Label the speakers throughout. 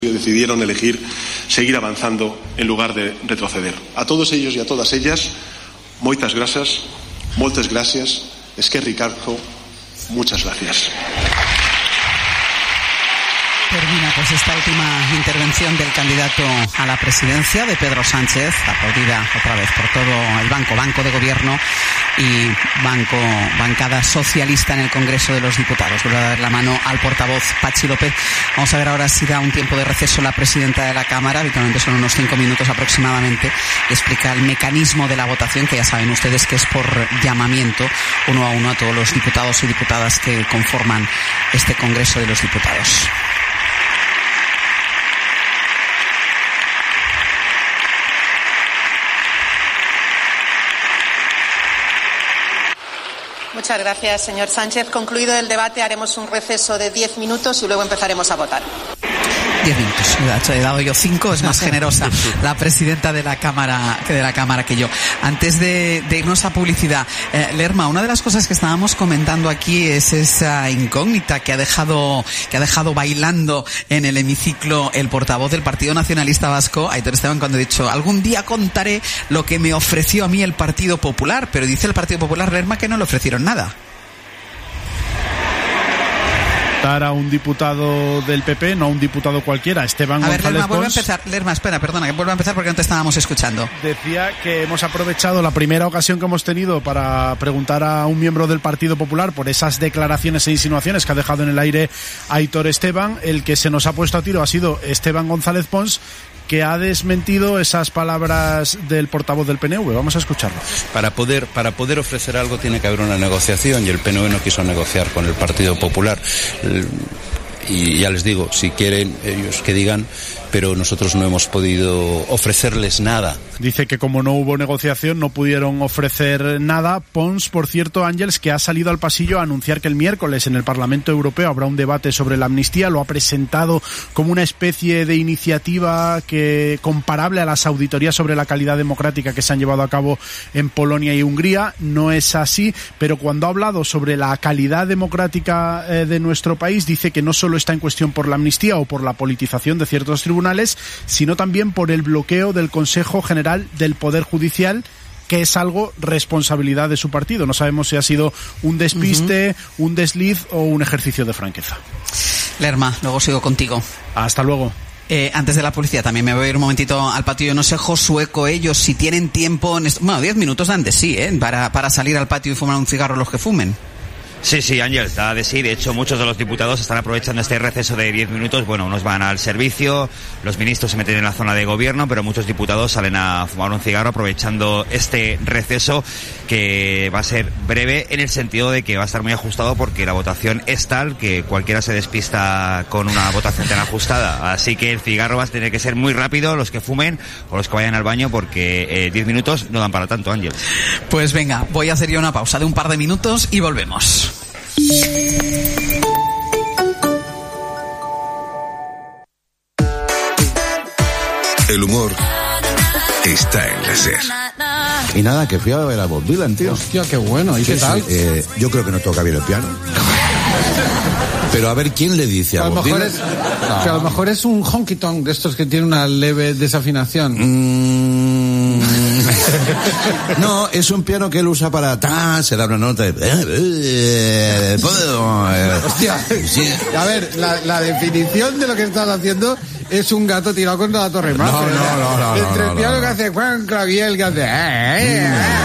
Speaker 1: Decidieron elegir seguir avanzando en lugar de retroceder. A todos ellos y a todas ellas, moitas gracias, esquerrik asko, muchas gracias.
Speaker 2: Termina pues esta última intervención del candidato a la presidencia de Pedro Sánchez, aplaudida otra vez por todo el banco de gobierno y bancada socialista en el Congreso de los Diputados. Vuelvo a dar la mano al portavoz Patxi López. Vamos a ver ahora si da un tiempo de receso la presidenta de la Cámara, habitualmente son unos 5 minutos aproximadamente, y explica el mecanismo de la votación, que ya saben ustedes que es por llamamiento uno a uno a todos los diputados y diputadas que conforman este Congreso de los Diputados.
Speaker 3: Muchas gracias, señor Sánchez. Concluido el debate, haremos un receso de 10 minutos y luego empezaremos a votar.
Speaker 2: 10 minutos. He dado yo 5, es más generosa la presidenta de la Cámara que yo. Antes de irnos a publicidad, Lerma, una de las cosas que estábamos comentando aquí es esa incógnita que ha dejado bailando en el hemiciclo el portavoz del Partido Nacionalista Vasco, Aitor Esteban, cuando ha dicho: algún día contaré lo que me ofreció a mí el Partido Popular, pero dice el Partido Popular, Lerma, que no le ofrecieron nada.
Speaker 4: A un diputado del PP, no a un diputado cualquiera, Esteban González Pons.
Speaker 2: Vuelve a empezar. Lerma, espera, perdona, que vuelva a empezar porque no te estábamos escuchando.
Speaker 4: Decía que hemos aprovechado la primera ocasión que hemos tenido para preguntar a un miembro del Partido Popular por esas declaraciones e insinuaciones que ha dejado en el aire Aitor Esteban. El que se nos ha puesto a tiro ha sido Esteban González Pons, que ha desmentido esas palabras del portavoz del PNV. Vamos a escucharlo.
Speaker 5: Para poder ofrecer algo tiene que haber una negociación, y el PNV no quiso negociar con el Partido Popular. Y ya les digo, si quieren ellos que digan, pero nosotros no hemos podido ofrecerles nada.
Speaker 4: Dice que como no hubo negociación no pudieron ofrecer nada. Pons, por cierto, Ángels, que ha salido al pasillo a anunciar que el miércoles en el Parlamento Europeo habrá un debate sobre la amnistía. Lo ha presentado como una especie de iniciativa comparable a las auditorías sobre la calidad democrática que se han llevado a cabo en Polonia y Hungría. No es así, pero cuando ha hablado sobre la calidad democrática de nuestro país, dice que no solo está en cuestión por la amnistía o por la politización de ciertos tribunales, sino también por el bloqueo del Consejo General del Poder Judicial, que es algo responsabilidad de su partido. No sabemos si ha sido un despiste, un desliz o un ejercicio de franqueza.
Speaker 2: Lerma, luego sigo contigo.
Speaker 4: Hasta luego.
Speaker 2: Antes de la publicidad también me voy a ir un momentito al patio. Yo no sé, Josué Coello, si tienen tiempo, 10 minutos dan de sí, para salir al patio y fumar un cigarro los que fumen.
Speaker 6: Sí, Ángel, da de sí. De hecho, muchos de los diputados están aprovechando este receso de 10 minutos. Bueno, unos van al servicio, los ministros se meten en la zona de gobierno, pero muchos diputados salen a fumar un cigarro aprovechando este receso, que va a ser breve en el sentido de que va a estar muy ajustado, porque la votación es tal que cualquiera se despista con una votación tan ajustada. Así que el cigarro va a tener que ser muy rápido, los que fumen o los que vayan al baño, porque 10 minutos no dan para tanto, Ángel.
Speaker 2: Pues venga, voy a hacer yo una pausa de un par de minutos y volvemos.
Speaker 7: El humor está en la SER.
Speaker 8: Y nada, que fui a ver a Bob Dylan, tío.
Speaker 9: Hostia, qué bueno. ¿Y qué tal?
Speaker 8: Yo creo que no toca bien el piano. Pero a ver, ¿quién le dice a Bob Dylan?
Speaker 9: Que a lo mejor es un honky tonk de estos que tiene una leve desafinación.
Speaker 8: No, es un piano que él usa para... se da una nota de...
Speaker 9: Hostia, sí. A ver, la definición de lo que estás haciendo es un gato tirado contra la torre más.
Speaker 8: No.
Speaker 9: Entre el piano que hace Juan Claviel, que hace...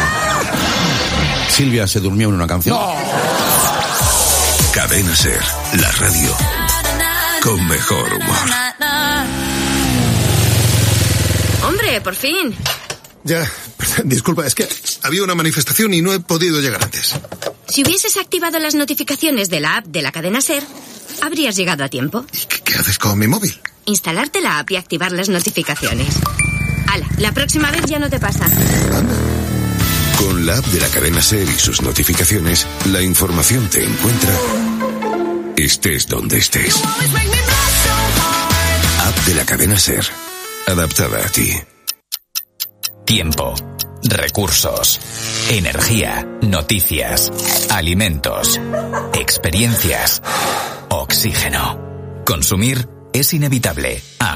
Speaker 8: Silvia se durmió en una canción.
Speaker 9: No.
Speaker 7: Cadena SER, la radio con mejor humor.
Speaker 10: Hombre, por fin.
Speaker 7: Ya, disculpa, es que había una manifestación y no he podido llegar antes.
Speaker 10: Si hubieses activado las notificaciones de la app de la cadena SER, habrías llegado a tiempo.
Speaker 7: ¿Y qué haces con mi móvil?
Speaker 10: Instalarte la app y activar las notificaciones. ¡Hala! La próxima vez ya no te pasa.
Speaker 7: Anda. Con la app de la cadena SER y sus notificaciones, la información te encuentra estés donde estés. App de la cadena SER, adaptada a ti.
Speaker 11: Tiempo, recursos, energía, noticias, alimentos, experiencias, oxígeno. Consumir es inevitable.